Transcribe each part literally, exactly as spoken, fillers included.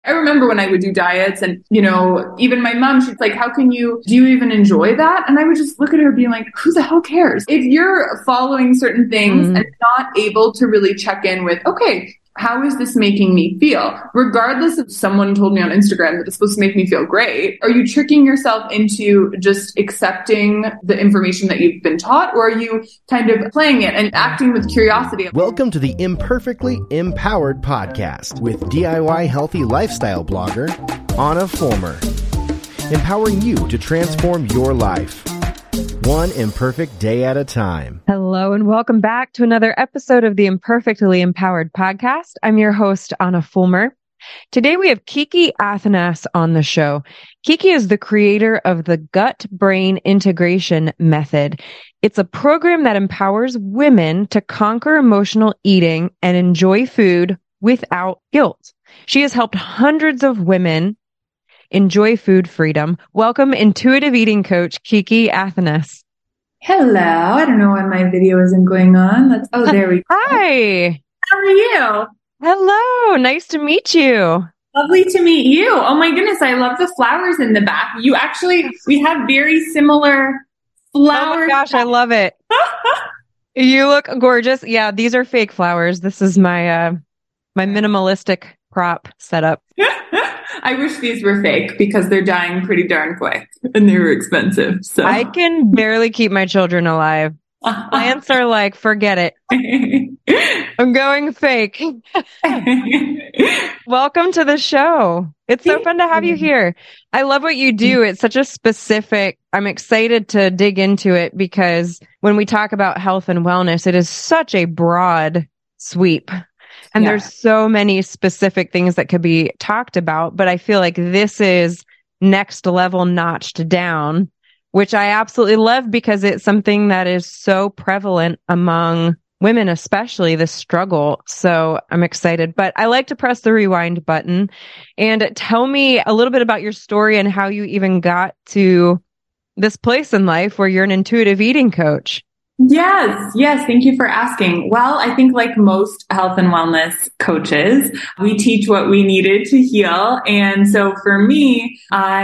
I remember when I would do diets and, you know, even my mom, she's like, how can you, do you even enjoy that? And I would just look at her being like, who the hell cares? If you're following certain things mm-hmm. and not able to really check in with, okay, how is this making me feel? Regardless if someone told me on Instagram that it's supposed to make me feel great, are you tricking yourself into just accepting the information that you've been taught, or are you kind of playing it and acting with curiosity? Welcome to the Imperfectly Empowered podcast with D I Y healthy lifestyle blogger, Anna Fulmer, empowering you to transform your life. One imperfect day at a time. Hello and welcome back to another episode of the Imperfectly Empowered podcast. I'm your host, Anna Fulmer. Today we have Kiki Athanas on the show. Kiki is the creator of the Gut-Brain Integration Method. It's a program that empowers women to conquer emotional eating and enjoy food without guilt. She has helped hundreds of women enjoy food freedom. Welcome, intuitive eating coach, Kiki Athanas. Hello. I don't know why my video isn't going on. Let's, oh, there we go. Hi. How are you? Hello. Nice to meet you. Lovely to meet you. Oh my goodness. I love the flowers in the back. You actually, we have very similar flowers. Oh my gosh. I love it. You look gorgeous. Yeah. These are fake flowers. This is my, uh, my minimalistic prop setup. I wish these were fake because they're dying pretty darn quick and they were expensive. So I can barely keep my children alive. Plants are like, forget it. I'm going fake. Welcome to the show. It's so fun to have you here. I love what you do. It's such a specific, I'm excited to dig into it because when we talk about health and wellness, it is such a broad sweep. And yeah. There's so many specific things that could be talked about, but I feel like this is next level notched down, which I absolutely love because it's something that is so prevalent among women, especially the struggle. So I'm excited, but I like to press the rewind button and tell me a little bit about your story and how you even got to this place in life where you're an intuitive eating coach. Yes. Yes. Thank you for asking. Well, I think like most health and wellness coaches, we teach what we needed to heal. And so for me,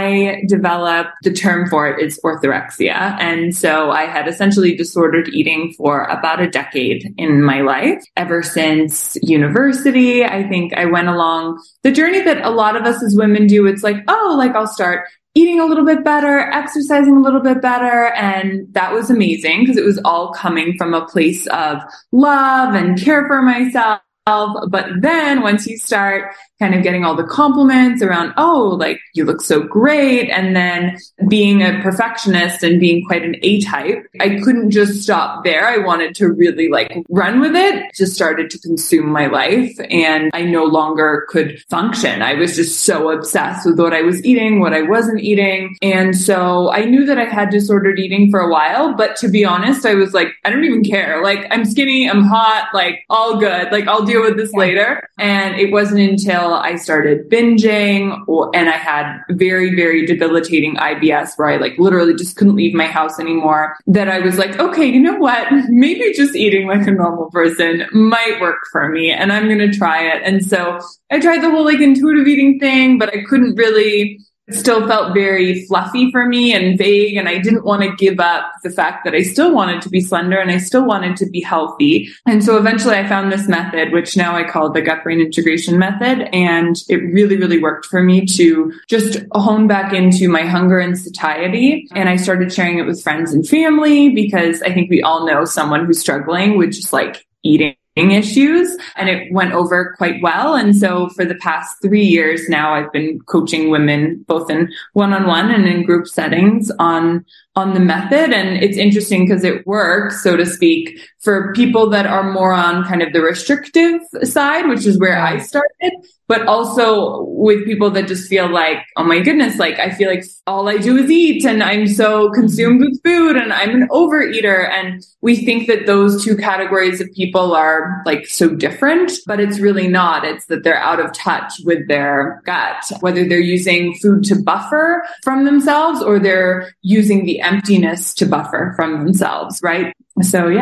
I developed the term for it is orthorexia. And so I had essentially disordered eating for about a decade in my life. Ever since university, I think I went along the journey that a lot of us as women do. It's like, oh, like I'll start eating a little bit better, exercising a little bit better. And that was amazing because it was all coming from a place of love and care for myself. But then once you start kind of getting all the compliments around, oh, like you look so great. And then being a perfectionist and being quite an A-type, I couldn't just stop there. I wanted to really like run with it. Just started to consume my life and I no longer could function. I was just so obsessed with what I was eating, what I wasn't eating. And so I knew that I had disordered eating for a while, but to be honest, I was like, I don't even care. Like I'm skinny, I'm hot, like all good. Like I'll deal with this yeah. later. And it wasn't until I started binging or, and I had very, very debilitating I B S where I like literally just couldn't leave my house anymore that I was like, okay, you know what? Maybe just eating like a normal person might work for me and I'm going to try it. And so I tried the whole like intuitive eating thing, but I couldn't really It still felt very fluffy for me and vague. And I didn't want to give up the fact that I still wanted to be slender and I still wanted to be healthy. And so eventually I found this method, which now I call the Gut-Brain Integration Method. And it really, really worked for me to just hone back into my hunger and satiety. And I started sharing it with friends and family because I think we all know someone who's struggling with just like eating issues, and it went over quite well. And so for the past three years now, I've been coaching women both in one-on-one and in group settings on on the method. And it's interesting because it works, so to speak, for people that are more on kind of the restrictive side, which is where I started, but also with people that just feel like, oh my goodness, like I feel like all I do is eat and I'm so consumed with food and I'm an overeater. And we think that those two categories of people are like so different, but it's really not. It's that they're out of touch with their gut, whether they're using food to buffer from themselves or they're using the emptiness to buffer from themselves, right? So, yeah.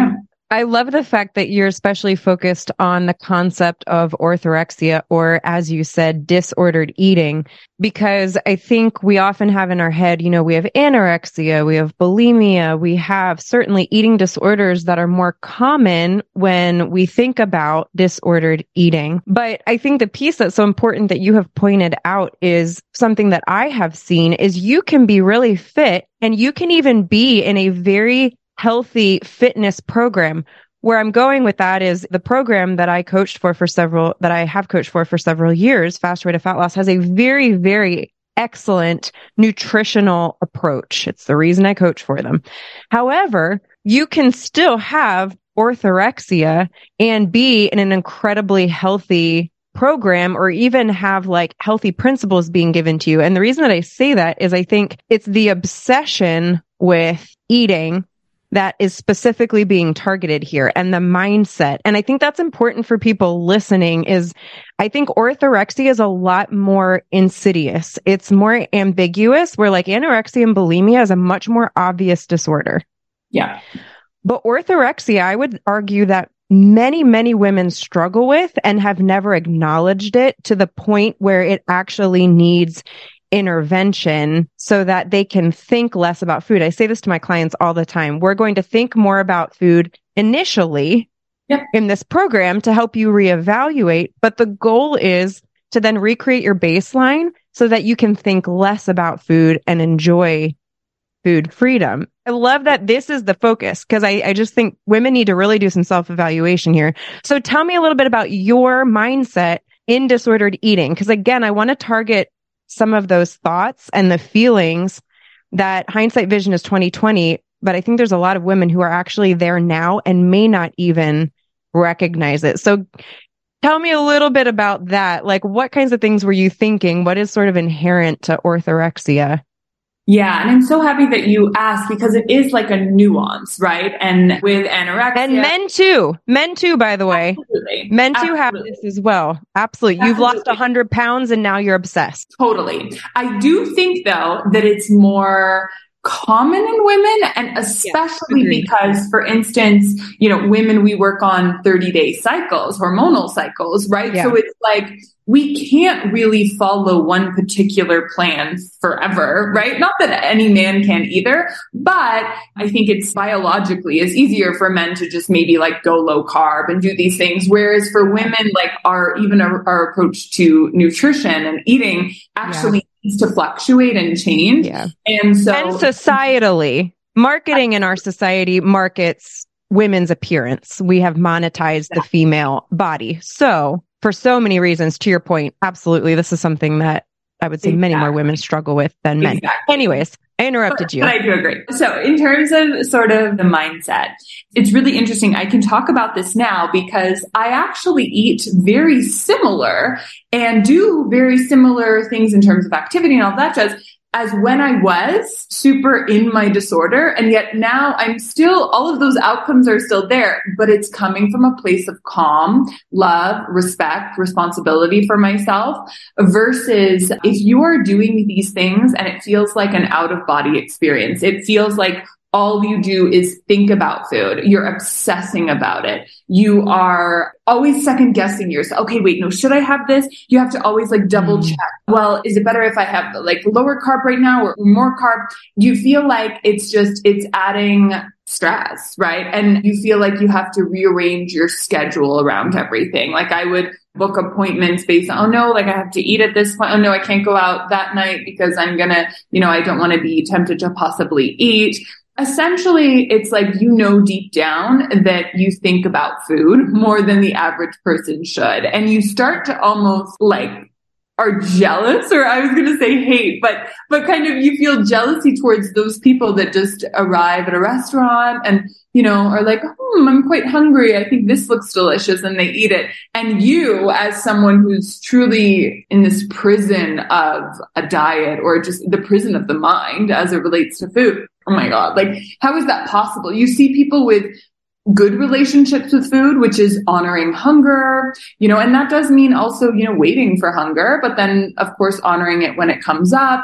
I love the fact that you're especially focused on the concept of orthorexia, or as you said, disordered eating, because I think we often have in our head, you know, we have anorexia, we have bulimia, we have certainly eating disorders that are more common when we think about disordered eating. But I think the piece that's so important that you have pointed out is something that I have seen is you can be really fit and you can even be in a very healthy fitness program. Where I'm going with that is the program that I coached for for several, that I have coached for for several years, Fast Way to Fat Loss, has a very, very excellent nutritional approach. It's the reason I coach for them. However, you can still have orthorexia and be in an incredibly healthy program, or even have like healthy principles being given to you. And the reason that I say that is I think it's the obsession with eating that is specifically being targeted here, and the mindset. And I think that's important for people listening is I think orthorexia is a lot more insidious. It's more ambiguous, where like anorexia and bulimia is a much more obvious disorder. Yeah. But orthorexia, I would argue that many, many women struggle with and have never acknowledged it to the point where it actually needs intervention so that they can think less about food. I say this to my clients all the time. We're going to think more about food initially yep. in this program to help you reevaluate. But the goal is to then recreate your baseline so that you can think less about food and enjoy food freedom. I love that this is the focus, because I, I just think women need to really do some self-evaluation here. So tell me a little bit about your mindset in disordered eating, because again, I want to target some of those thoughts and the feelings that hindsight vision is twenty twenty, but I think there's a lot of women who are actually there now and may not even recognize it. So tell me a little bit about that. Like, what kinds of things were you thinking? What is sort of inherent to orthorexia? Yeah. And I'm so happy that you asked, because it is like a nuance, right? And with anorexia. And men too. Men too, by the way. Absolutely. Men too Absolutely. have this as well. Absolutely. You've Absolutely. lost one hundred pounds and now you're obsessed. Totally. I do think, though, that it's more common in women, and especially yeah, because, for instance, you know, women, we work on thirty day cycles, hormonal cycles, right? Yeah. So it's like, we can't really follow one particular plan forever, right? Not that any man can either, but I think it's biologically is easier for men to just maybe like go low carb and do these things. Whereas for women, like our, even our, our approach to nutrition and eating actually yeah. needs to fluctuate and change. Yeah. And so, and societally, marketing in our society markets women's appearance. We have monetized yeah. the female body. So for so many reasons, to your point, absolutely, this is something that I would say exactly. many more women struggle with than men. Exactly. Anyways, I interrupted you. But I do agree. So in terms of sort of the mindset, it's really interesting. I can talk about this now because I actually eat very similar and do very similar things in terms of activity and all that jazz as when I was super in my disorder. And yet now I'm still, all of those outcomes are still there, but it's coming from a place of calm, love, respect, responsibility for myself, versus if you are doing these things and it feels like an out of body experience, it feels like all you do is think about food. You're obsessing about it. You are always second guessing yourself. Okay, wait, no, should I have this? You have to always like double check. Well, is it better if I have like lower carb right now or more carb? You feel like it's just, it's adding stress, right? And you feel like you have to rearrange your schedule around everything. Like I would book appointments based on, oh no, like I have to eat at this point. Oh no, I can't go out that night because I'm going to, you know, I don't want to be tempted to possibly eat. Essentially, it's like, you know, deep down that you think about food more than the average person should. And you start to almost like are jealous, or I was going to say hate, but, but kind of you feel jealousy towards those people that just arrive at a restaurant and, you know, are like, hmm, I'm quite hungry. I think this looks delicious. And they eat it. And you, as someone who's truly in this prison of a diet, or just the prison of the mind as it relates to food. Oh my God. Like, how is that possible? You see people with good relationships with food, which is honoring hunger, you know, and that does mean also, you know, waiting for hunger, but then of course, honoring it when it comes up.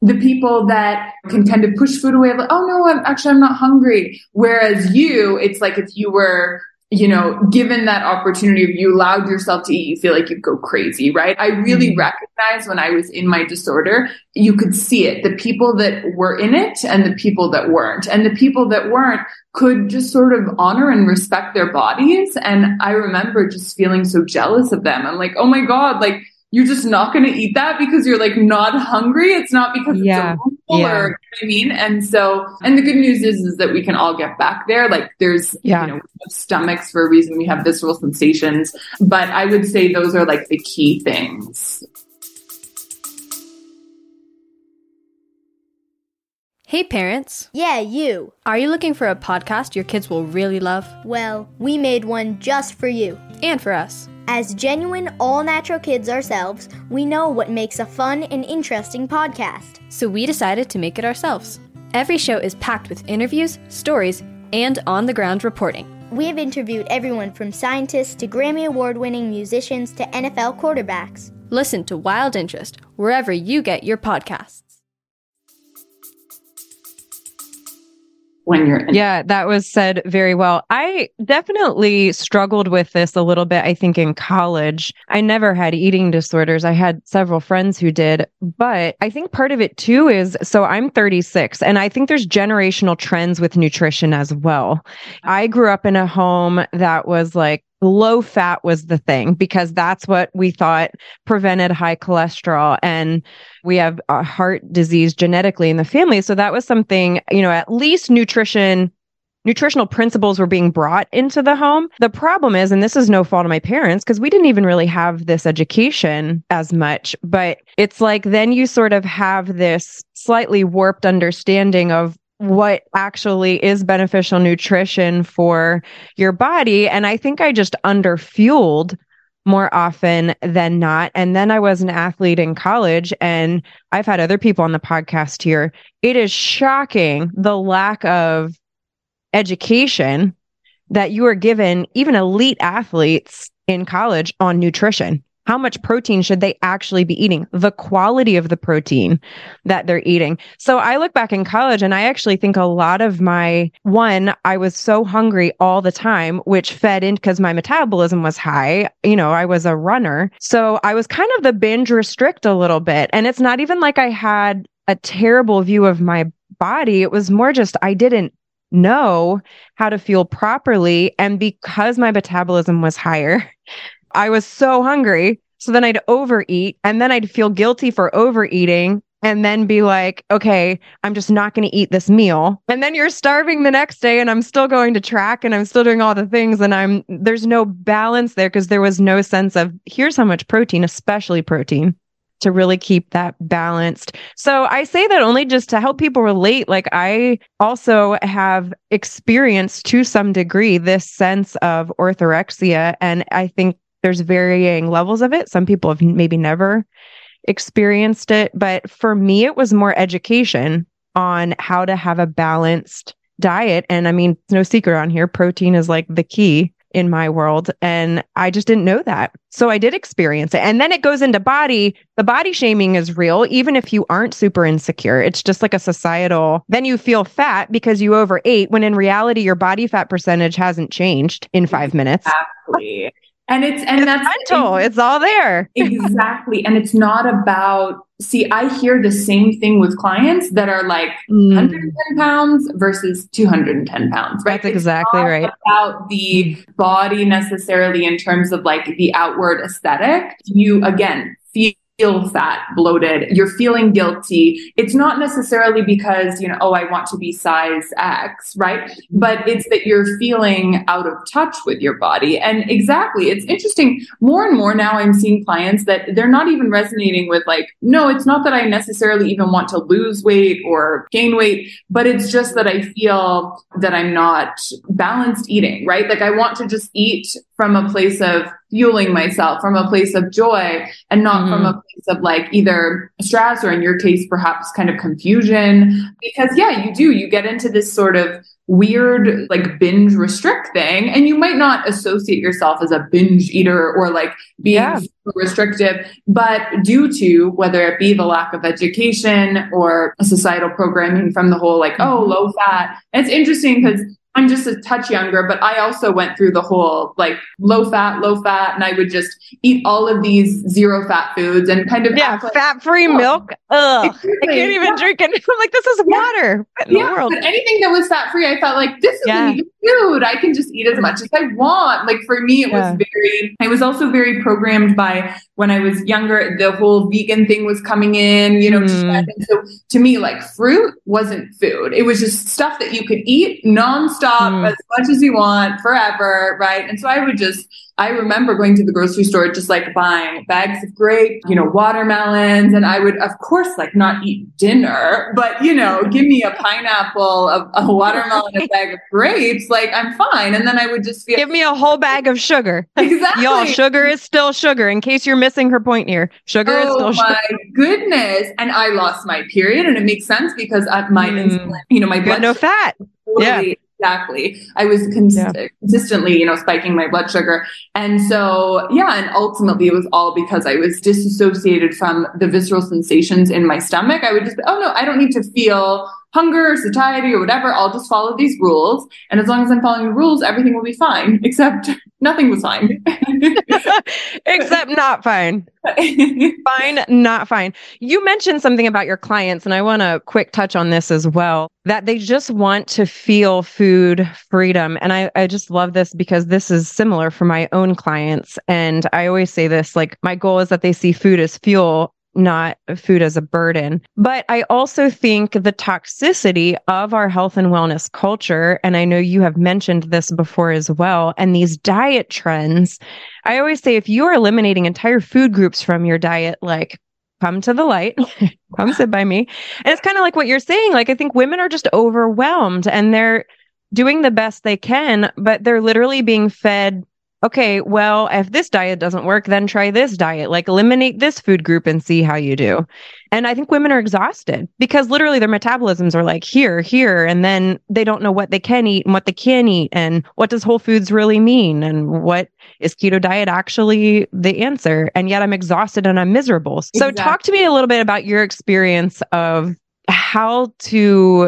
the people that can kind of push food away, like, oh no, I'm actually, I'm not hungry. Whereas you, it's like if you were, you know, given that opportunity, if you allowed yourself to eat, you feel like you'd go crazy, right? I really mm-hmm. recognized when I was in my disorder, you could see it, the people that were in it and the people that weren't. And the people that weren't could just sort of honor and respect their bodies. And I remember just feeling so jealous of them. I'm like, oh my God, like, you're just not going to eat that because you're like not hungry. It's not because yeah. it's a rule yeah. or, you know what I mean? And so, and the good news is, is that we can all get back there. Like there's, yeah. you know, we have stomachs for a reason. We have visceral sensations, but I would say those are like the key things. Hey parents. Yeah, you. Are you looking for a podcast your kids will really love? Well, we made one just for you. And for us. As genuine, all-natural kids ourselves, we know what makes a fun and interesting podcast. So we decided to make it ourselves. Every show is packed with interviews, stories, and on-the-ground reporting. We have interviewed everyone from scientists to Grammy Award-winning musicians to N F L quarterbacks. Listen to Wild Interest wherever you get your podcasts. When you're in- yeah, that was said very well. I definitely struggled with this a little bit, I think, in college. I never had eating disorders. I had several friends who did, but I think part of it too is, so I'm thirty-six, and I think there's generational trends with nutrition as well. I grew up in a home that was like, low fat was the thing because that's what we thought prevented high cholesterol. And we have a heart disease genetically in the family. So that was something, you know, at least nutrition, nutritional principles were being brought into the home. The problem is, and this is no fault of my parents, because we didn't even really have this education as much, but it's like then you sort of have this slightly warped understanding of what actually is beneficial nutrition for your body. And I think I just underfueled more often than not. And then I was an athlete in college, and I've had other people on the podcast here. It is shocking the lack of education that you are given, even elite athletes in college, on nutrition. How much protein should they actually be eating? The quality of the protein that they're eating. So I look back in college and I actually think a lot of my, one, I was so hungry all the time, which fed in because my metabolism was high. You know, I was a runner. So I was kind of the binge restrict a little bit. And it's not even like I had a terrible view of my body. It was more just, I didn't know how to fuel properly. And because my metabolism was higher, I was so hungry. So then I'd overeat, and then I'd feel guilty for overeating, and then be like, okay, I'm just not going to eat this meal. And then you're starving the next day, and I'm still going to track, and I'm still doing all the things. And I'm, there's no balance there because there was no sense of here's how much protein, especially protein, to really keep that balanced. So I say that only just to help people relate. Like I also have experienced to some degree this sense of orthorexia. And I think there's varying levels of it. Some people have maybe never experienced it, but for me, it was more education on how to have a balanced diet. And I mean, it's no secret on here, protein is like the key in my world. And I just didn't know that. So I did experience it. And then it goes into body. The body shaming is real, even if you aren't super insecure. It's just like a societal, then you feel fat because you overate, when in reality, your body fat percentage hasn't changed in five minutes. Exactly. And it's, and it's that's mental. It's all there. Exactly. And it's not about, see, I hear the same thing with clients that are like Mm. one hundred ten pounds versus two hundred ten pounds, right? That's exactly it's not right. about the body necessarily in terms of like the outward aesthetic. You, again, feel feel fat, bloated, you're feeling guilty. It's not necessarily because, you know, oh, I want to be size X, right? But it's that you're feeling out of touch with your body. And exactly, it's interesting. More and more now I'm seeing clients that they're not even resonating with like, no, it's not that I necessarily even want to lose weight or gain weight, but it's just that I feel that I'm not balanced eating, right? Like I want to just eat from a place of, fueling myself from a place of joy and not mm-hmm. from a place of like either stress or in your case, perhaps kind of confusion. Because yeah, you do, you get into this sort of weird like binge restrict thing, and you might not associate yourself as a binge eater or like being yeah. restrictive, but due to whether it be the lack of education or societal programming from the whole like, oh, low fat. And it's interesting because I'm just a touch younger, but I also went through the whole like low fat, low fat, and I would just eat all of these zero fat foods and kind of yeah, fat free oh, milk. Ugh, exactly. I can't even yeah. drink it. I'm like, this is water. What in yeah, the world? But anything that was fat free, I felt like this isn't yeah. even food. I can just eat as much as I want. Like for me, it yeah. was very. I was also very programmed by when I was younger. The whole vegan thing was coming in, you know. Mm. And so to me, like fruit wasn't food. It was just stuff that you could eat nonstop. Mm. As much as you want forever, right? And so I would just, I remember going to the grocery store, just like buying bags of grapes, you know, watermelons, and I would, of course, like not eat dinner, but you know, give me a pineapple, a, a watermelon, a bag of grapes, like I'm fine. And then I would just feel give me a whole bag of sugar. Exactly, y'all. Sugar is still sugar. In case you're missing her point here, sugar oh, is still sugar. Oh my goodness! And I lost my period, and it makes sense because at my mm. insulin, you know, my blood no fat. Totally, yeah. Exactly. I was cons- yeah. consistently, you know, spiking my blood sugar. And so, yeah, and ultimately it was all because I was disassociated from the visceral sensations in my stomach. I would just, oh no, I don't need to feel hunger or satiety or whatever. I'll just follow these rules. And as long as I'm following the rules, everything will be fine, except nothing was fine. Except not fine. Fine, not fine. You mentioned something about your clients, and I want to quick touch on this as well, that they just want to feel food freedom. And I, I just love this because this is similar for my own clients. And I always say this, like my goal is that they see food as fuel, not food as a burden. But I also think the toxicity of our health and wellness culture, and I know you have mentioned this before as well, and these diet trends, I always say if you are eliminating entire food groups from your diet, like come to the light, come sit by me. And it's kind of like what you're saying. Like, I think women are just overwhelmed and they're doing the best they can, but they're literally being fed, okay, well, if this diet doesn't work, then try this diet, like eliminate this food group and see how you do. And I think women are exhausted because literally their metabolisms are like here, here, and then they don't know what they can eat and what they can't eat. And what does whole foods really mean? And what is keto diet actually the answer? And yet I'm exhausted and I'm miserable. So exactly. Talk to me a little bit about your experience of how to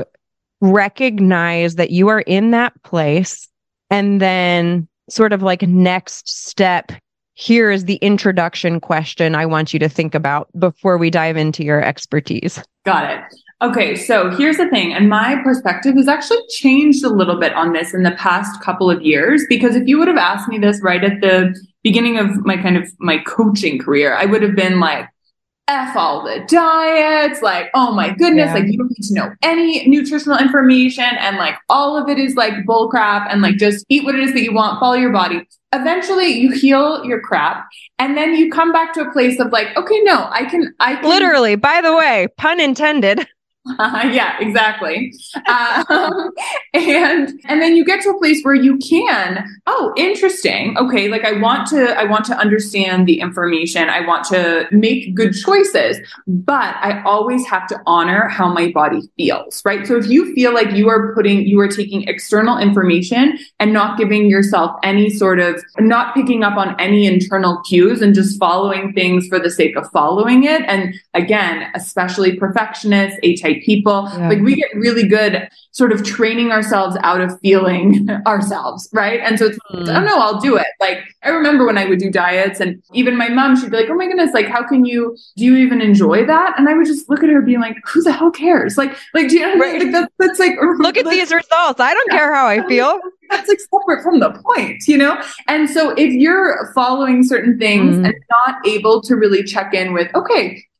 recognize that you are in that place and then sort of like next step. Here is the introduction question I want you to think about before we dive into your expertise. Got it. Okay, so here's the thing, and my perspective has actually changed a little bit on this in the past couple of years, because if you would have asked me this right at the beginning of my kind of my coaching career, I would have been like, F all the diets, like, oh my goodness, yeah. like you don't need to know any nutritional information and like all of it is like bull crap and like just eat what it is that you want, follow your body. Eventually you heal your crap and then you come back to a place of like, okay, no, I can, I can. Literally, by the way, pun intended. Uh, yeah, exactly. Um, and, and then you get to a place where you can, oh, interesting. Okay. Like I want to, I want to understand the information. I want to make good choices, but I always have to honor how my body feels, right? So if you feel like you are putting, you are taking external information and not giving yourself any sort of, not picking up on any internal cues and just following things for the sake of following it. And again, especially perfectionists, A-type people, yeah. like we get really good sort of training ourselves out of feeling ourselves, right? And so it's, mm. oh no, I'll do it. Like I remember when I would do diets and even my mom, she'd be like, oh my goodness, like how can you, do you even enjoy that? And I would just look at her being like, who the hell cares? Like, like, do you know what I mean? Like, that's, that's like, look at like, these results. I don't care how I feel. That's like separate from the point, you know? And so if you're following certain things mm. and not able to really check in with, okay,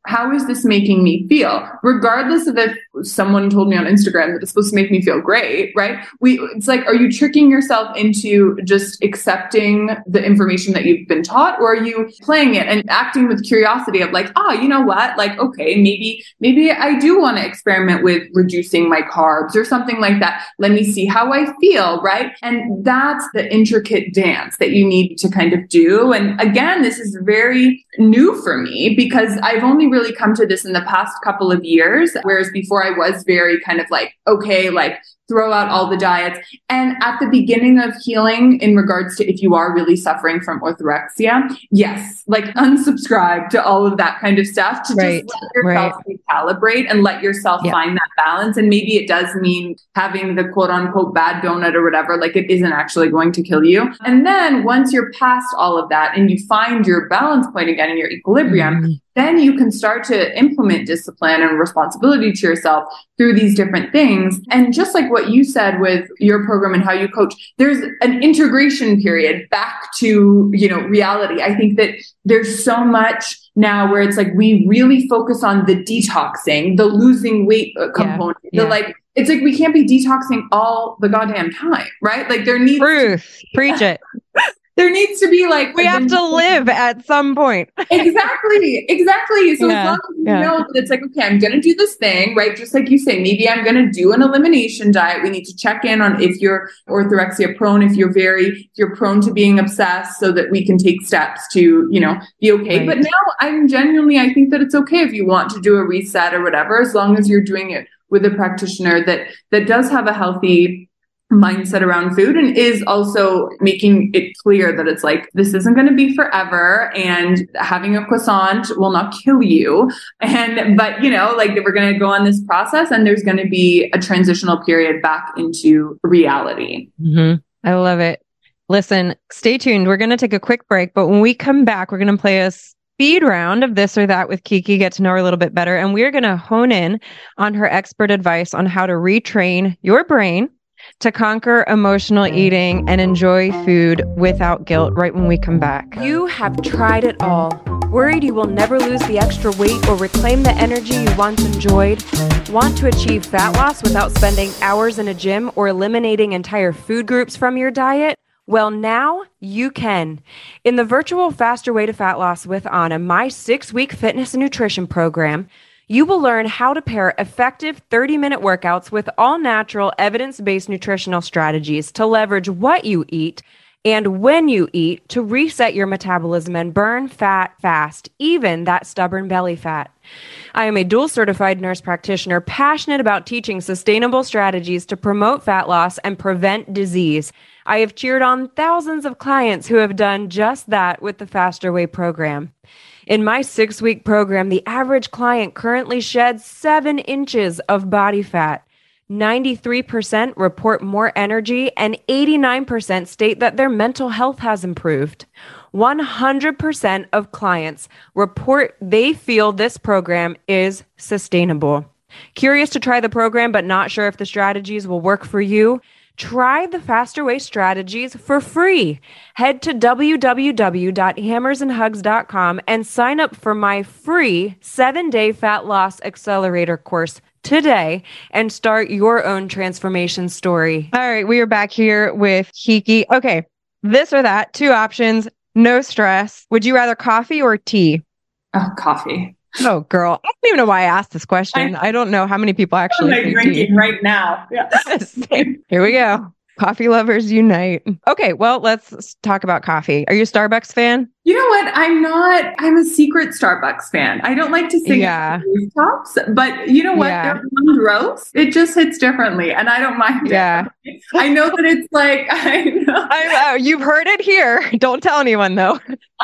how is this making me feel? Regardless of if someone told me on Instagram that it's supposed to make me feel great, right? We, it's like, are you tricking yourself into just accepting the information that you've been taught, or are you playing it and acting with curiosity of like, ah, oh, you know what? Like, okay, maybe, maybe I do want to experiment with reducing my carbs or something like that. Let me see how I feel, right? And that's the intricate dance that you need to kind of do. And again, this is very new for me because I've only really come to this in the past couple of years, whereas before I was very kind of like, okay, like throw out all the diets. And at the beginning of healing, in regards to if you are really suffering from orthorexia, yes, like unsubscribe to all of that kind of stuff to right. just let yourself right. recalibrate and let yourself yeah. find that balance. And maybe it does mean having the quote unquote bad donut or whatever, like it isn't actually going to kill you. And then once you're past all of that and you find your balance point again and your equilibrium, mm-hmm. then you can start to implement discipline and responsibility to yourself through these different things. And just like what you said with your program and how you coach, there's an integration period back to, you know, reality. I think that there's so much now where it's like, we really focus on the detoxing, the losing weight component, yeah. the yeah. like, it's like, we can't be detoxing all the goddamn time, right? Like there needs Truth. To- Preach it. There needs to be like, we have to live at some point. Exactly. Exactly. So yeah, as long as you yeah. know that it's like, okay, I'm going to do this thing, right? Just like you say, maybe I'm going to do an elimination diet. We need to check in on if you're orthorexia prone, if you're very, if you're prone to being obsessed, so that we can take steps to, you know, be okay. Right. But now I'm genuinely, I think that it's okay if you want to do a reset or whatever, as long as you're doing it with a practitioner that, that does have a healthy mindset around food and is also making it clear that it's like, this isn't going to be forever, and having a croissant will not kill you. And, but you know, like we're going to go on this process and there's going to be a transitional period back into reality. Mm-hmm. I love it. Listen, stay tuned. We're going to take a quick break, but when we come back, we're going to play a speed round of this or that with Kiki, get to know her a little bit better. And we're going to hone in on her expert advice on how to retrain your brain to conquer emotional eating and enjoy food without guilt right when we come back. You have tried it all. Worried you will never lose the extra weight or reclaim the energy you once enjoyed? Want to achieve fat loss without spending hours in a gym or eliminating entire food groups from your diet? Well, now you can. In the virtual Faster Way to Fat Loss with Anna, my six-week fitness and nutrition program, you will learn how to pair effective thirty-minute workouts with all-natural, evidence-based nutritional strategies to leverage what you eat and when you eat to reset your metabolism and burn fat fast, even that stubborn belly fat. I am a dual-certified nurse practitioner passionate about teaching sustainable strategies to promote fat loss and prevent disease. I have cheered on thousands of clients who have done just that with the Faster Way program. In my six-week program, the average client currently sheds seven inches of body fat. ninety-three percent report more energy, and eighty-nine percent state that their mental health has improved. one hundred percent of clients report they feel this program is sustainable. Curious to try the program but not sure if the strategies will work for you? Try the Faster Way strategies for free. Head to w w w dot hammers and hugs dot com and sign up for my free seven-day fat loss accelerator course today and start your own transformation story. All right, we are back here with Kiki. Okay, this or that, two options, no stress. Would you rather coffee or tea? Oh, coffee. Oh, girl. I don't even know why I asked this question. I, I don't know how many people actually I'm like drinking tea. Right now. Yeah. Here we go. Coffee lovers unite. Okay, well, let's talk about coffee. Are you a Starbucks fan? You know what? I'm not. I'm a secret Starbucks fan. I don't like to sing yeah. rooftops, but you know what? Yeah. Their blonde roast, it just hits differently, and I don't mind yeah. it. I know that it's like, I know. I, uh, you've heard it here. Don't tell anyone, though.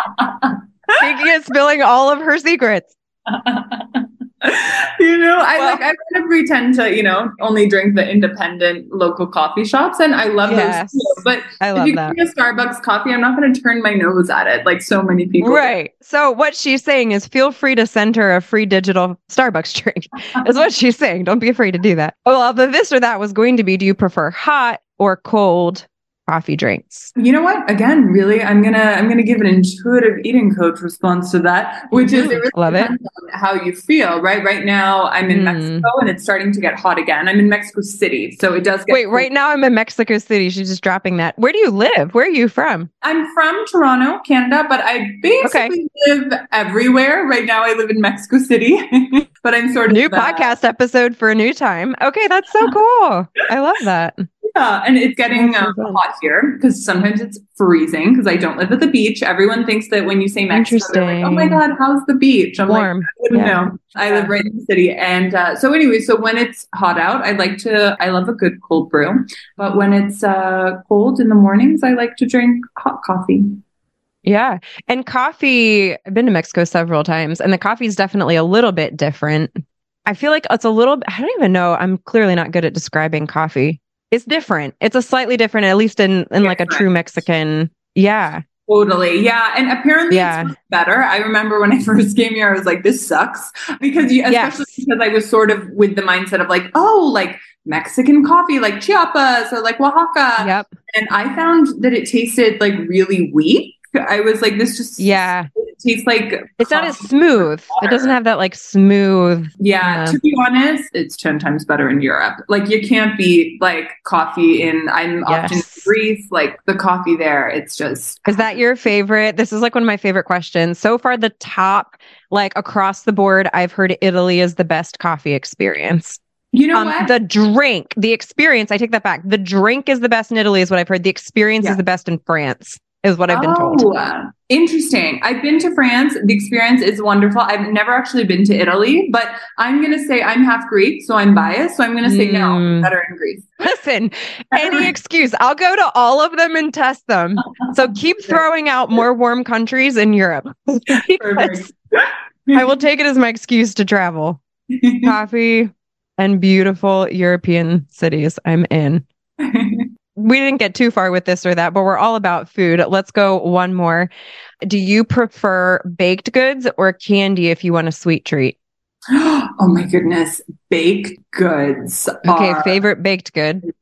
Kiki is spilling all of her secrets. you know, I well, like I kind of pretend to, you know, only drink the independent local coffee shops, and I love yes, those too. But I love if you that. give me a Starbucks coffee, I'm not going to turn my nose at it like so many people. Right. Do. So what she's saying is, feel free to send her a free digital Starbucks drink. Is what she's saying. Don't be afraid to do that. Well, the this or that was going to be: do you prefer hot or cold coffee drinks? You know what? Again, really, I'm gonna I'm gonna give an intuitive eating coach response to that, which is it really Love it. depends on how you feel. Right, right now I'm in Mm. Mexico and it's starting to get hot again. I'm in Mexico City, so it does get Wait, right now I'm in Mexico City. She's just dropping that. Where do you live? Where are you from? I'm from Toronto, Canada, but I basically live everywhere. Right now I live in Mexico City, but I'm sort of New uh, podcast episode for a new time. Okay, that's so cool. I love that. Yeah, and it's getting That's um, so fun. hot here because sometimes it's freezing because I don't live at the beach. Everyone thinks that when you say Mexico, they're like, "Oh my Interesting. God, how's the beach?" I'm Warm. like, I wouldn't Yeah. know. I live right in the city, and uh, so anyway, so when it's hot out, I like to. I love a good cold brew, but when it's uh, cold in the mornings, I like to drink hot coffee. Yeah. And coffee, I've been to Mexico several times, and the coffee is definitely a little bit different. I feel like it's a little, I don't even know. I'm clearly not good at describing coffee. It's different. It's a slightly different, at least in, in like a true Mexican. Yeah. Totally. Yeah. And apparently Yeah. it's much better. I remember when I first came here, I was like, this sucks. Because you, especially Yes. because I was sort of with the mindset of like, oh, like Mexican coffee, like Chiapas or like Oaxaca. Yep. And I found that it tasted like really weak. I was like, this just Yeah. it tastes like It's not as coffee smooth. with water. It doesn't have that like smooth. Yeah, Yeah. to be honest, it's ten times better in Europe. Like you can't beat like coffee in I'm often in Yes. Greece, like the coffee there, it's just Is that your favorite? This is like one of my favorite questions. So far, the top, like across the board, I've heard Italy is the best coffee experience. you know Um, what? the drink, the experience, I take that back. The drink is the best in Italy, is what I've heard. The experience Yeah. is the best in France, is what I've been told. Oh, interesting. I've been to France. The experience is wonderful. I've never actually been to Italy, but I'm going to say I'm half Greek, so I'm biased. So I'm going to say no, Mm. better in Greece. Listen, any excuse. I'll go to all of them and test them. So keep throwing out more warm countries in Europe. Perfect. I will take it as my excuse to travel. Coffee and beautiful European cities. I'm in. We didn't get too far with this or that, but we're all about food. Let's go one more. Do you prefer baked goods or candy if you want a sweet treat? Oh my goodness. Baked goods. Okay, are- favorite baked good.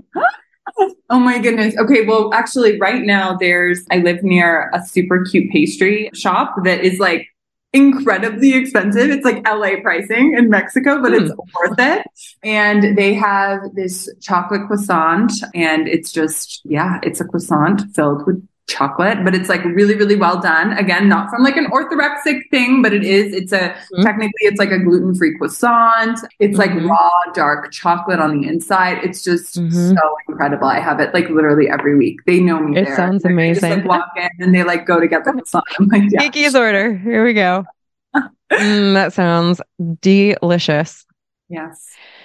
Oh my goodness. Okay. Well, actually right now there's, I live near a super cute pastry shop that is like incredibly expensive. It's like L A pricing in Mexico, but it's worth it. And they have this chocolate croissant and it's just, yeah, it's a croissant filled with chocolate, but it's like really, really well done. Again, not from like an orthorexic thing, but it is, it's a, Mhm. technically it's like a gluten-free croissant. It's like Mhm. raw, dark chocolate on the inside. It's just Mhm. so incredible. I have it like literally every week. They know me It there. sounds They just, amazing. like walk in and they like go to get the croissant. I'm like, yeah. Kiki's order. Here we go. Mm, that sounds delicious. Yes.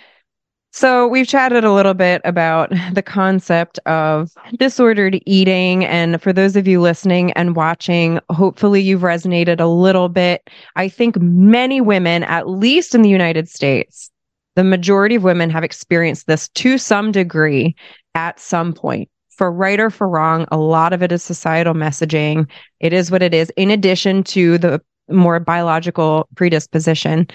So we've chatted a little bit about the concept of disordered eating. And for those of you listening and watching, hopefully you've resonated a little bit. I think many women, at least in the United States, the majority of women have experienced this to some degree at some point. For right or for wrong, a lot of it is societal messaging. It is what it is, in addition to the more biological predisposition.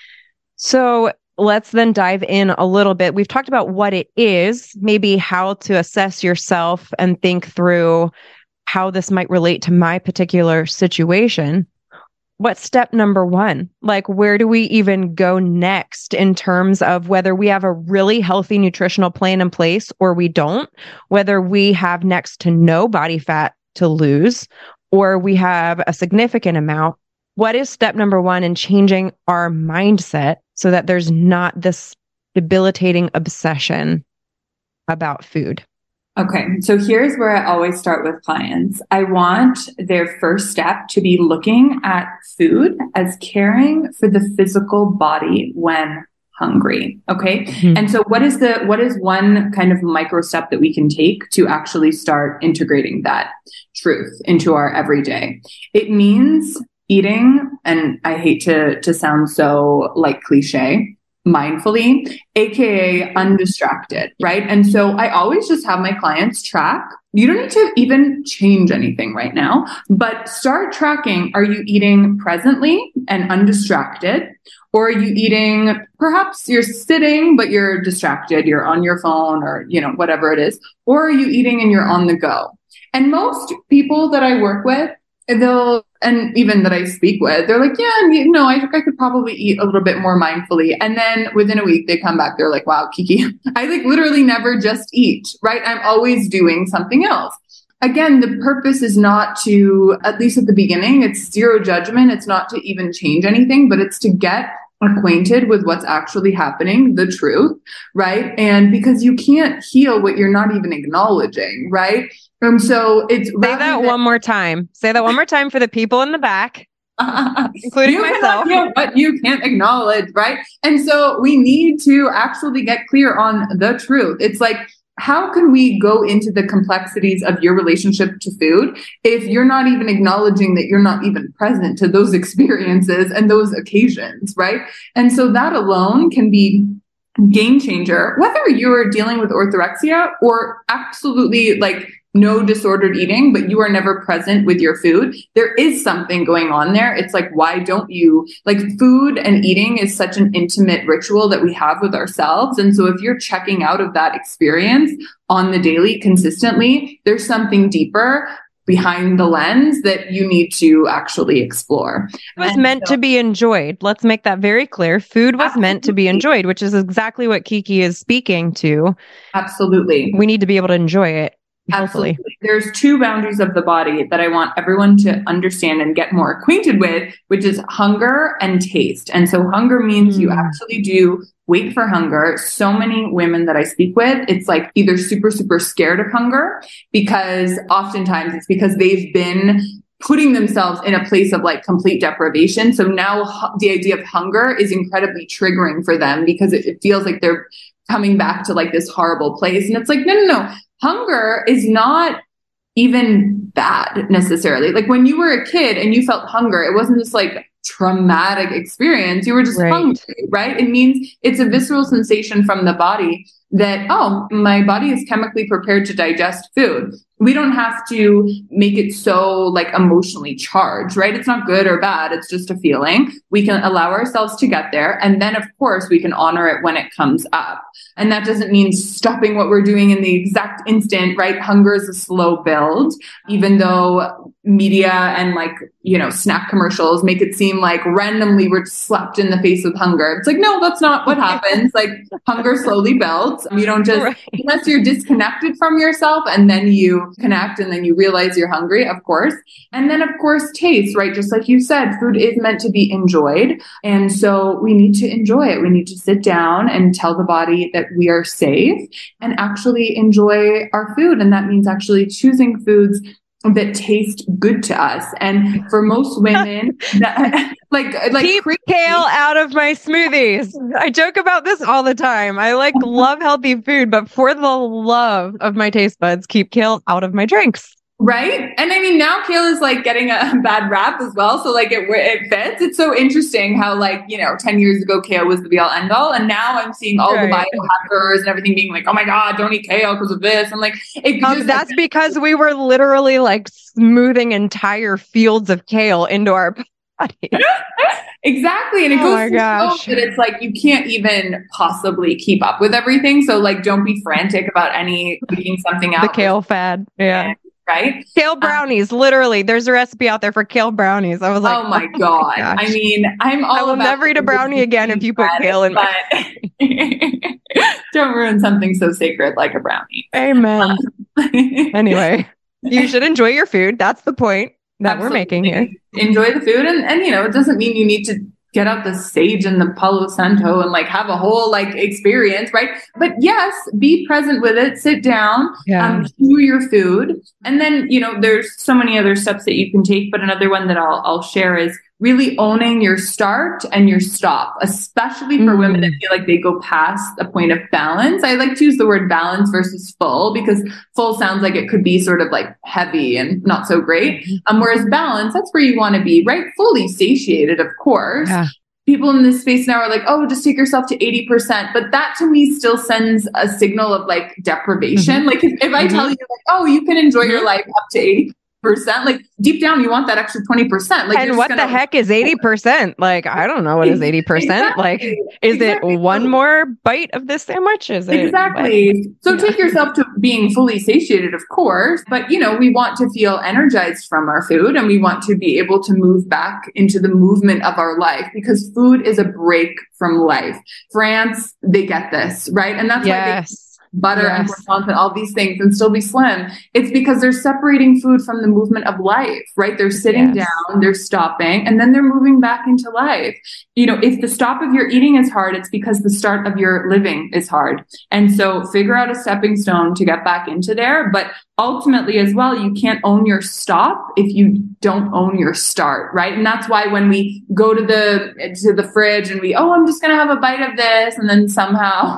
So let's then dive in a little bit. We've talked about what it is, maybe how to assess yourself and think through how this might relate to my particular situation. What's step number one? Like, where do we even go next in terms of whether we have a really healthy nutritional plan in place or we don't, whether we have next to no body fat to lose or we have a significant amount? What is step number one in changing our mindset so that there's not this debilitating obsession about food? Okay. So here's where I always start with clients. I want their first step to be looking at food as caring for the physical body when hungry. Okay. Mhm. And so what is the, what is one kind of micro step that we can take to actually start integrating that truth into our everyday? It means eating, and I hate to, to sound so like cliche, mindfully, A K A undistracted, right? And so I always just have my clients track. You don't need to even change anything right now, but start tracking. Are you eating presently and undistracted? Or are you eating, perhaps you're sitting, but you're distracted, you're on your phone or, you know, whatever it is. Or are you eating and you're on the go? And most people that I work with, they'll, and even that I speak with, they're like, yeah, you know, I think I could probably eat a little bit more mindfully. And then within a week, they come back, they're like, wow, Kiki, I like literally never just eat, right? I'm always doing something else. Again, the purpose is not to, at least at the beginning, it's zero judgment. It's not to even change anything, but it's to get acquainted with what's actually happening, the truth, right? And because you can't heal what you're not even acknowledging, right? And so it's say that than- one more time. Say that one more time for the people in the back, including you myself. Heal what you can't acknowledge, right? And so we need to actually get clear on the truth. It's like, how can we go into the complexities of your relationship to food if you're not even acknowledging that you're not even present to those experiences and those occasions, right? And so that alone can be game changer, whether you're dealing with orthorexia or absolutely like no disordered eating, but you are never present with your food. There is something going on there. It's like, why don't you, like, food and eating is such an intimate ritual that we have with ourselves. And so if you're checking out of that experience on the daily consistently, there's something deeper behind the lens that you need to actually explore. It was and meant so, to be enjoyed. Let's make that very clear. Food was absolutely. meant to be enjoyed, which is exactly what Kiki is speaking to. Absolutely. We need to be able to enjoy it. Hopefully. Absolutely. There's two boundaries of the body that I want everyone to understand and get more acquainted with, which is hunger and taste. And so hunger means mm. you actually do wait for hunger. So many women that I speak with, it's like either super, super scared of hunger, because oftentimes it's because they've been putting themselves in a place of like complete deprivation. So now hu- the idea of hunger is incredibly triggering for them because it, it feels like they're coming back to like this horrible place. And it's like, no, no, no. Hunger is not even bad necessarily. Like when you were a kid and you felt hunger, it wasn't this like traumatic experience. You were just right. hungry, right? It means it's a visceral sensation from the body that, oh, my body is chemically prepared to digest food. We don't have to make it so like emotionally charged, right? It's not good or bad. It's just a feeling. We can allow ourselves to get there. And then of course we can honor it when it comes up. And that doesn't mean stopping what we're doing in the exact instant, right? Hunger is a slow build, even though media and like, you know, snack commercials make it seem like randomly we're slapped in the face with hunger. It's like, no, that's not what happens. Like hunger slowly builds. You don't just, right. unless you're disconnected from yourself and then you connect and then you realize you're hungry, of course. And then of course, taste, right? Just like you said, food is meant to be enjoyed. And so we need to enjoy it. We need to sit down and tell the body that we are safe and actually enjoy our food. And that means actually choosing foods that taste good to us. And for most women, that, like, like keep crazy. Kale out of my smoothies. I joke about this all the time. I like love healthy food, but for the love of my taste buds, keep kale out of my drinks. Right. And I mean, now kale is like getting a bad rap as well. So like it, it fits. It's so interesting how like, you know, ten years ago, kale was the be all end all. And now I'm seeing all right. the biohackers and everything being like, oh my God, don't eat kale because of this. I'm like, it um, just, that's like, because we were literally like smoothing entire fields of kale into our body. Exactly. And it oh goes so that it's like you can't even possibly keep up with everything. So like don't be frantic about any eating something out. The kale fad. Yeah. Right? Kale brownies, um, literally. There's a recipe out there for kale brownies. I was like, oh my, oh God. my gosh. I mean, I'm all I will about never eat a brownie again if you put bread, kale in my don't ruin something so sacred like a brownie. Amen. Anyway, you should enjoy your food. That's the point that Absolutely. We're making here. Enjoy the food. And, and, you know, it doesn't mean you need to get out the sage and the Palo Santo and like have a whole like experience, right? But yes, be present with it, sit down, yeah. um, chew your food. And then, you know, there's so many other steps that you can take, but another one that I'll, I'll share is really owning your start and your stop, especially for mm. women that feel like they go past a point of balance. I like to use the word balance versus full because full sounds like it could be sort of like heavy and not so great. Um, whereas balance, that's where you want to be, right? Fully satiated, of course. Yeah. People in this space now are like, oh, just take yourself to eighty percent. But that to me still sends a signal of like deprivation. Mm-hmm. Like if, if I mm-hmm. tell you like, oh, you can enjoy mm-hmm. your life up to eighty, percent. Like deep down, you want that extra twenty percent. Like, and what gonna... the heck is eighty percent? Like, I don't know what is eighty percent. Exactly. Like, is exactly. it one more bite of this sandwich? Is it exactly? What? So yeah. Take yourself to being fully satiated, of course, but you know, we want to feel energized from our food, and we want to be able to move back into the movement of our life, because food is a break from life. France, they get this, right? And that's yes. why they butter yes. and croissants and all these things and still be slim. It's because they're separating food from the movement of life, right? They're sitting yes. down, they're stopping, and then they're moving back into life. You know, if the stop of your eating is hard, it's because the start of your living is hard. And so figure out a stepping stone to get back into there. But ultimately as well, you can't own your stop if you don't own your start, right? And that's why when we go to the to the fridge and we, oh, I'm just going to have a bite of this, and then somehow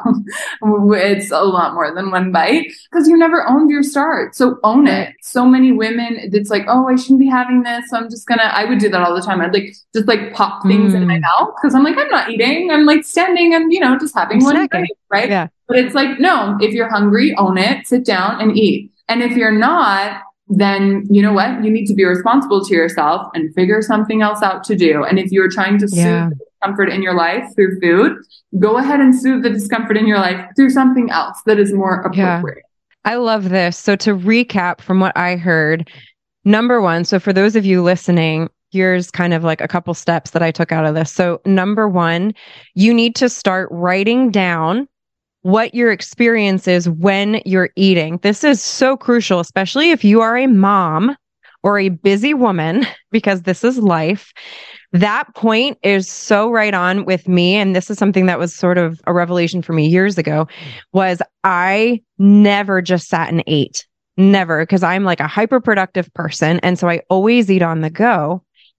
it's a lot more than one bite, because you never owned your start. So own it. So many women, it's like, oh, I shouldn't be having this, so I'm just gonna, I would do that all the time. I'd like just like pop things mm. in my mouth, because I'm like, I'm not eating, I'm like standing and, you know, just having one bite, right? Yeah. But it's like, no, if you're hungry, own it, sit down and eat. And if you're not, then you know what? You need to be responsible to yourself and figure something else out to do. And if you're trying to yeah. soothe the discomfort in your life through food, go ahead and soothe the discomfort in your life through something else that is more appropriate. Yeah. I love this. So to recap from what I heard, number one, so for those of you listening, here's kind of like a couple steps that I took out of this. So number one, you need to start writing down what your experience is when you're eating. This is so crucial, especially if you are a mom or a busy woman, because this is life. That point is so right on with me. And this is something that was sort of a revelation for me years ago, was I never just sat and ate. Never, because I'm like a hyper productive person. And so I always eat on the go.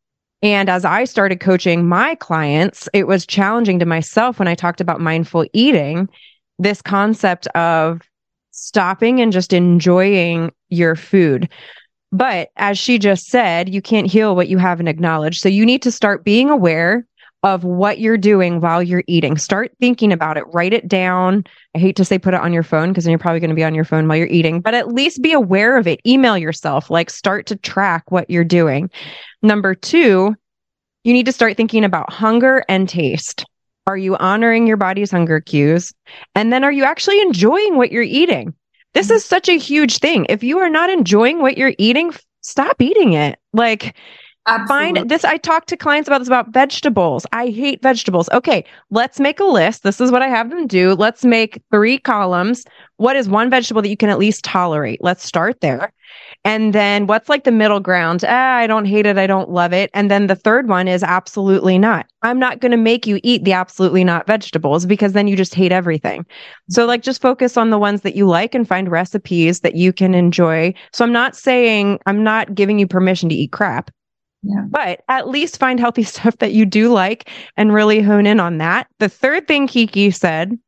And as I started coaching my clients, it was challenging to myself when I talked about mindful eating, this concept of stopping and just enjoying your food. But as she just said, you can't heal what you haven't acknowledged. So you need to start being aware of what you're doing while you're eating. Start thinking about it. Write it down. I hate to say put it on your phone, because then you're probably going to be on your phone while you're eating, but at least be aware of it. Email yourself, like start to track what you're doing. Number two, you need to start thinking about hunger and taste. Are you honoring your body's hunger cues? And then are you actually enjoying what you're eating? This is such a huge thing. If you are not enjoying what you're eating, stop eating it. Like, absolutely. Find this. I talk to clients about this, about vegetables. I hate vegetables. Okay, let's make a list. This is what I have them do. Let's make three columns. What is one vegetable that you can at least tolerate? Let's start there. And then what's like the middle ground? Ah, I don't hate it. I don't love it. And then the third one is absolutely not. I'm not going to make you eat the absolutely not vegetables, because then you just hate everything. So like just focus on the ones that you like and find recipes that you can enjoy. So I'm not saying, I'm not giving you permission to eat crap. Yeah. But at least find healthy stuff that you do like and really hone in on that. The third thing Kiki said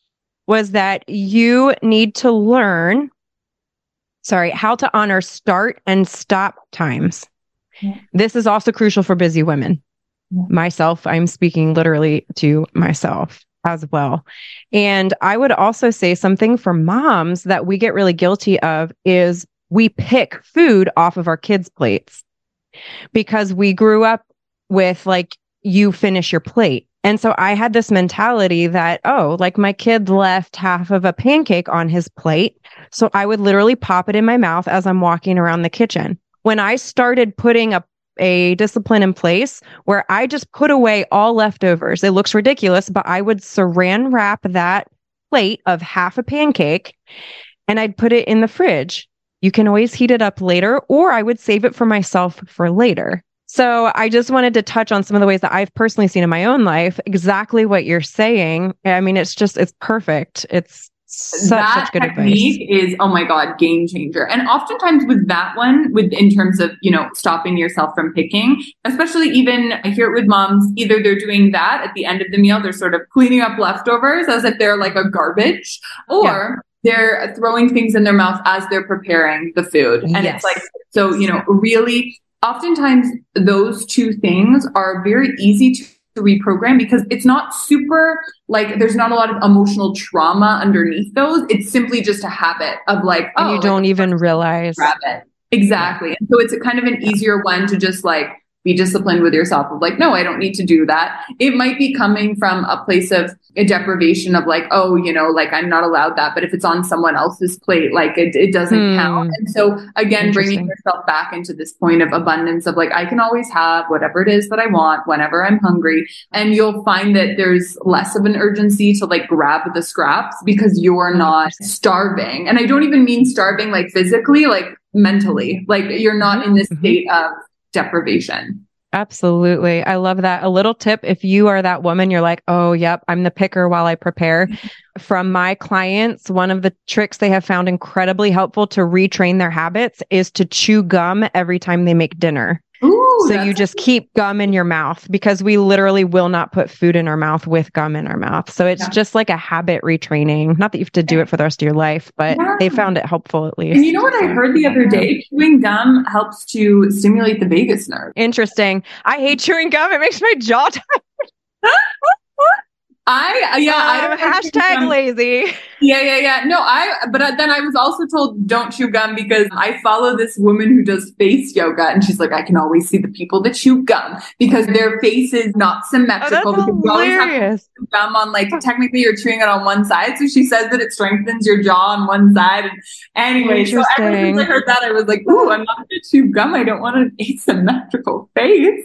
was that you need to learn, sorry, how to honor start and stop times. Yeah. This is also crucial for busy women. Yeah. Myself, I'm speaking literally to myself as well. And I would also say something for moms that we get really guilty of is we pick food off of our kids' plates, because we grew up with like, you finish your plate. And so I had this mentality that, oh, like my kid left half of a pancake on his plate. So I would literally pop it in my mouth as I'm walking around the kitchen. When I started putting a, a discipline in place where I just put away all leftovers, it looks ridiculous, but I would saran wrap that plate of half a pancake and I'd put it in the fridge. You can always heat it up later, or I would save it for myself for later. So I just wanted to touch on some of the ways that I've personally seen in my own life exactly what you're saying. I mean, it's just, it's perfect. It's such, that such good technique advice. Is, oh my God, game changer. And oftentimes with that one, with in terms of, you know, stopping yourself from picking, especially even I hear it with moms, either they're doing that at the end of the meal, they're sort of cleaning up leftovers as if they're like a garbage, or yeah. they're throwing things in their mouth as they're preparing the food. And yes. it's like, so, you know, really, oftentimes those two things are very easy to, to reprogram, because it's not super, like, there's not a lot of emotional trauma underneath those. It's simply just a habit of like, oh, and you don't like, even realize. Grab it. Exactly. And so it's a kind of an easier one to just like be disciplined with yourself of like, no, I don't need to do that. It might be coming from a place of a deprivation of like, oh, you know, like I'm not allowed that. But if it's on someone else's plate, like it, it doesn't hmm. count. And so again, bringing yourself back into this point of abundance of like, I can always have whatever it is that I want whenever I'm hungry. And you'll find that there's less of an urgency to like grab the scraps because you're not starving. And I don't even mean starving like physically, like mentally, like you're not in this state of deprivation. Absolutely. I love that. A little tip. If you are that woman, you're like, oh, yep, I'm the picker while I prepare. From my clients, one of the tricks they have found incredibly helpful to retrain their habits is to chew gum every time they make dinner. Ooh, so you just keep gum in your mouth because we literally will not put food in our mouth with gum in our mouth. So it's yeah. just like a habit retraining. Not that you have to do it for the rest of your life, but yeah. they found it helpful at least. And you know what I heard the other day? Chewing gum helps to stimulate the vagus nerve. Interesting. I hate chewing gum. It makes my jaw tired. I, yeah, um, I hashtag lazy. Yeah, yeah, yeah. No, I, but then I was also told don't chew gum because I follow this woman who does face yoga and she's like, I can always see the people that chew gum because their face is not symmetrical. Oh, that's because you always have to chew gum on like, technically you're chewing it on one side. So she says that it strengthens your jaw on one side. And anyway, so ever since I heard that, I was like, ooh, I'm not going to chew gum. I don't want an asymmetrical face.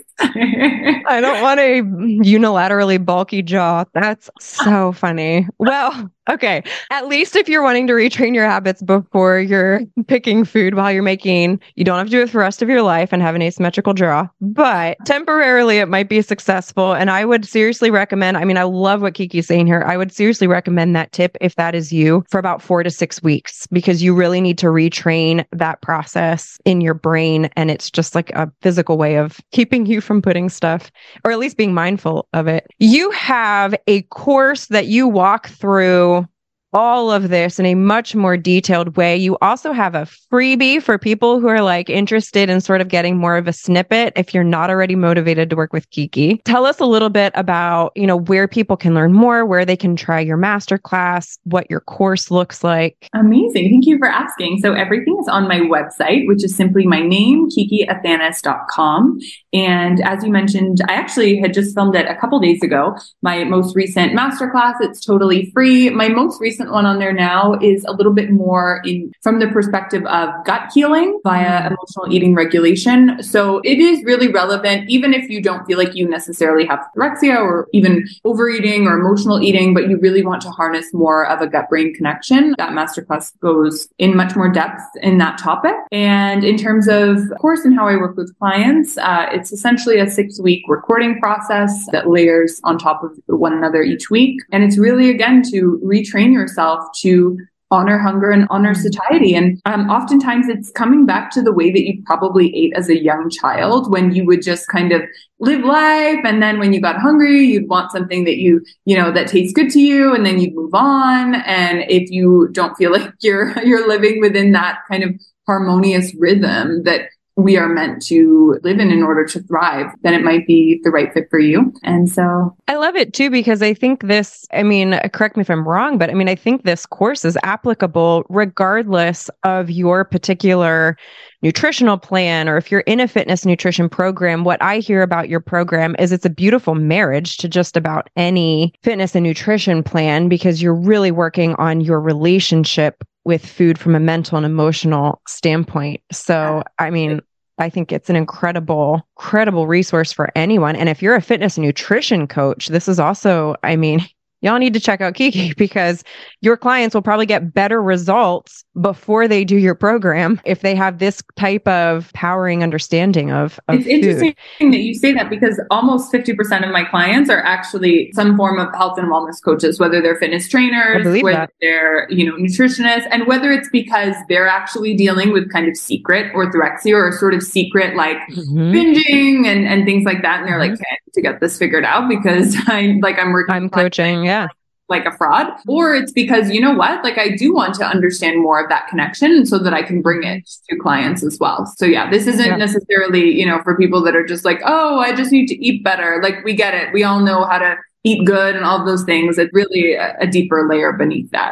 I don't want a unilaterally bulky jaw. That's so funny. Well, okay. At least if you're wanting to retrain your habits before you're picking food while you're making, you don't have to do it for the rest of your life and have an asymmetrical jaw, but temporarily it might be successful. And I would seriously recommend, I mean, I love what Kiki's saying here. I would seriously recommend that tip if that is you for about four to six weeks, because you really need to retrain that process in your brain. And it's just like a physical way of keeping you from putting stuff, or at least being mindful of it. You have a course that you walk through all of this in a much more detailed way. You also have a freebie for people who are like interested in sort of getting more of a snippet if you're not already motivated to work with Kiki. Tell us a little bit about, you know, where people can learn more, where they can try your masterclass, what your course looks like. Amazing. Thank you for asking. So everything is on my website, which is simply my name, kiki athanas dot com. And as you mentioned, I actually had just filmed it a couple days ago. My most recent masterclass, it's totally free. My most recent one on there now is a little bit more in from the perspective of gut healing via emotional eating regulation. So it is really relevant, even if you don't feel like you necessarily have anorexia or even overeating or emotional eating, but you really want to harness more of a gut-brain connection. That masterclass goes in much more depth in that topic. And in terms of course and how I work with clients, uh, it's essentially a six-week recording process that layers on top of one another each week. And it's really, again, to retrain yourself to honor hunger and honor satiety. And um, oftentimes it's coming back to the way that you probably ate as a young child when you would just kind of live life. And then when you got hungry, you'd want something that you, you know, that tastes good to you. And then you'd move on. And if you don't feel like you're, you're living within that kind of harmonious rhythm that we are meant to live in in order to thrive, then it might be the right fit for you. And so I love it too, because I think this, I mean, correct me if I'm wrong, but I mean, I think this course is applicable regardless of your particular nutritional plan, or if you're in a fitness nutrition program. What I hear about your program is it's a beautiful marriage to just about any fitness and nutrition plan, because you're really working on your relationship with food from a mental and emotional standpoint. So, I mean, I think it's an incredible, incredible resource for anyone. And if you're a fitness and nutrition coach, this is also, I mean, y'all need to check out Kiki, because your clients will probably get better results before they do your program if they have this type of powering understanding of, of It's food. Interesting that you say that, because almost fifty percent of my clients are actually some form of health and wellness coaches, whether they're fitness trainers, whether that. they're, you know, nutritionists, and whether it's because they're actually dealing with kind of secret orthorexia or sort of secret like mm-hmm. binging and, and things like that. And they're mm-hmm. like, okay, I need to get this figured out because I like I'm working. I'm coaching. Yeah. Like a fraud, or it's because, you know what, like I do want to understand more of that connection so that I can bring it to clients as well. So yeah, this isn't yeah. necessarily, you know, for people that are just like, oh, I just need to eat better. Like we get it. We all know how to eat good and all those things. It's really a, a deeper layer beneath that.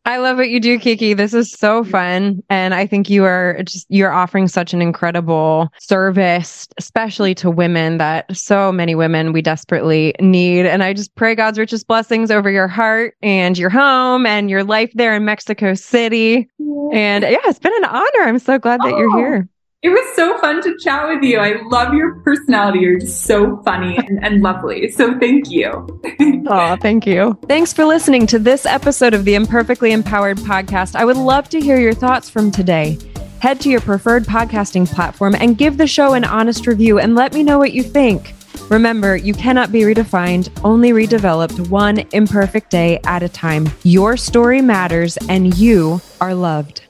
I love what you do, Kiki. This is so fun. And I think you are just, you're offering such an incredible service, especially to women that so many women we desperately need. And I just pray God's richest blessings over your heart and your home and your life there in Mexico City. And yeah, it's been an honor. I'm so glad that oh. you're here. It was so fun to chat with you. I love your personality. You're just so funny and, and lovely. So thank you. Oh, thank you. Thanks for listening to this episode of the Imperfectly Empowered podcast. I would love to hear your thoughts from today. Head to your preferred podcasting platform and give the show an honest review and let me know what you think. Remember, you cannot be redefined, only redeveloped one imperfect day at a time. Your story matters and you are loved.